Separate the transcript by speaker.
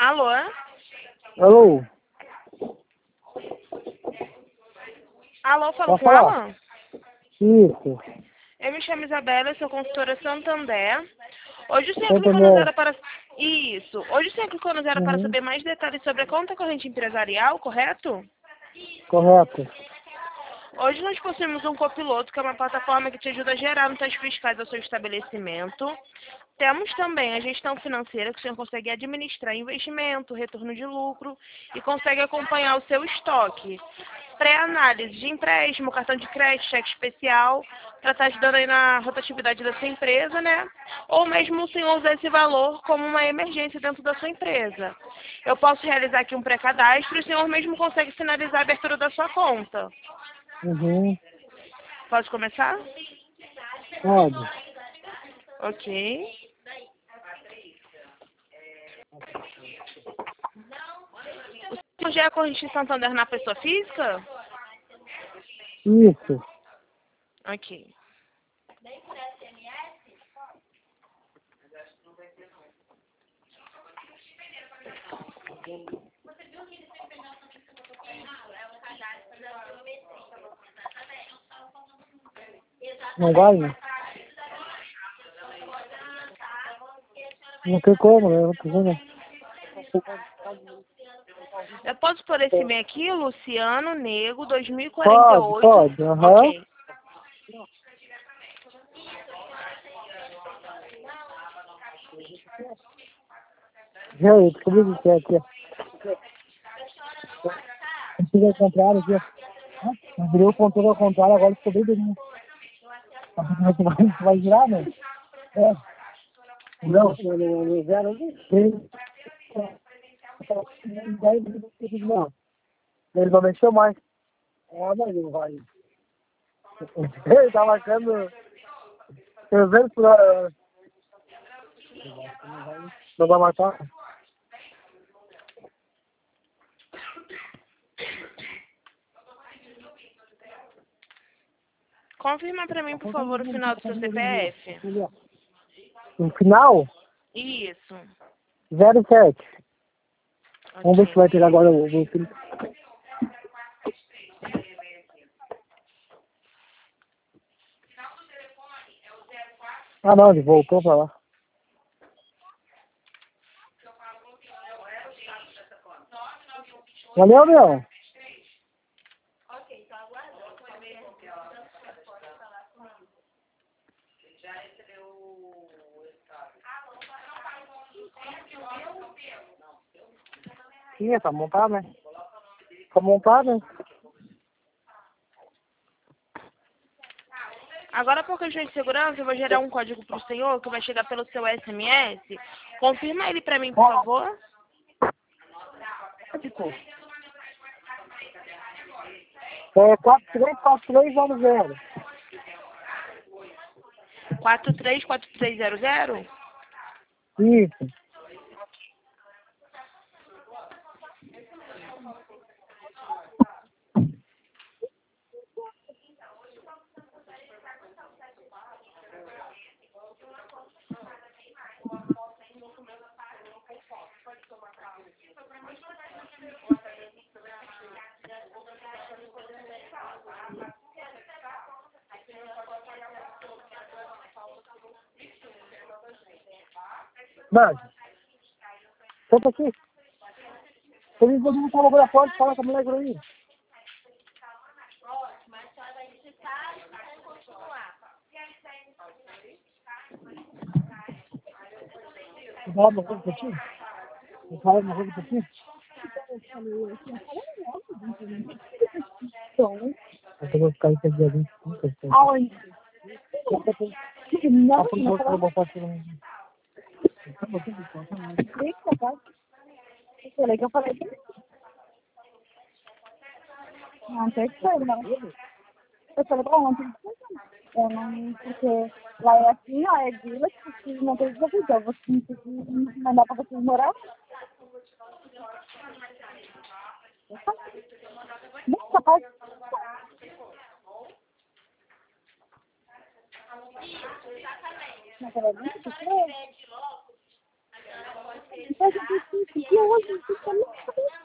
Speaker 1: Alô?
Speaker 2: Alô?
Speaker 1: Alô, fala
Speaker 2: Pode
Speaker 1: com
Speaker 2: falar?
Speaker 1: ela?
Speaker 2: Isso.
Speaker 1: Eu me chamo Isabela, eu sou consultora Santander. Hoje o senhor clicou no
Speaker 2: Santander.
Speaker 1: zero para... Isso. Hoje o senhor clicou no zero para
Speaker 2: Uhum.
Speaker 1: saber mais detalhes sobre a conta corrente empresarial, correto?
Speaker 2: Correto.
Speaker 1: Hoje nós possuímos um copiloto, que é uma plataforma que te ajuda a gerar notas fiscais ao seu estabelecimento. Temos também a gestão financeira, que o senhor consegue administrar investimento, retorno de lucro e consegue acompanhar o seu estoque. Pré-análise de empréstimo, cartão de crédito, cheque especial, para estar ajudando aí na rotatividade da sua empresa, né? Ou mesmo o senhor usar esse valor como uma emergência dentro da sua empresa. Eu posso realizar aqui um pré-cadastro e o senhor mesmo consegue finalizar a abertura da sua conta.
Speaker 2: Uhum.
Speaker 1: Pode começar?
Speaker 2: Pode.
Speaker 1: Ok. O senhor já é corrente de Santander na pessoa física?
Speaker 2: Isso.
Speaker 1: Ok.
Speaker 2: Não vai, né? Não tem como, né? Não tem como.
Speaker 1: Eu posso pôr esse e-mail aqui, Luciano Nego,
Speaker 2: Pode,
Speaker 1: 2048.
Speaker 2: pode. Aham.
Speaker 1: Ok.
Speaker 2: E aí, descobri o que é aqui. Eu cheguei ao contrário aqui, ó. Eu virei o ponteiro ao contrário, agora descobri do mim. Vai girar, né? É. Não. Zero. Não. Ele não mexeu mais. Ah, mas não vai. Ele tá marcando 300 por hora. Não vai marcar?
Speaker 1: Confirma para mim, por favor, o final do seu CPF.
Speaker 2: No final,
Speaker 1: Isso.
Speaker 2: 07. Vamos ver se
Speaker 1: Ok.
Speaker 2: vai ter agora o meu filho. Ah, não, ele voltou pra lá. Valeu, meu. Sim, é pra montar, né? Pra montar, né?
Speaker 1: Agora, por questão de segurança, eu vou gerar um código para o senhor que vai chegar pelo seu SMS. Confirma ele para mim, por favor.
Speaker 2: É 434300.
Speaker 1: 434300?
Speaker 2: Isso. Mano, senta aqui. Eles vão botar o bagulho fora e fala com a mulher aí. Você fala uma coisa pra ti? Você fala uma coisa pra ti? Eu vou ficar entediado. Aonde? Não, não vou fazer.
Speaker 3: Eu falei que eu falei que não tem que ser, não. Eu falei pra ela, não tem que ser, não. Eu não, porque lá é assim, ó, é vila, que vocês não tem desafios. Eu vou mandar pra vocês morar. Não, capaz. Naquela vez, que foi? Então, E hoje, você não sabe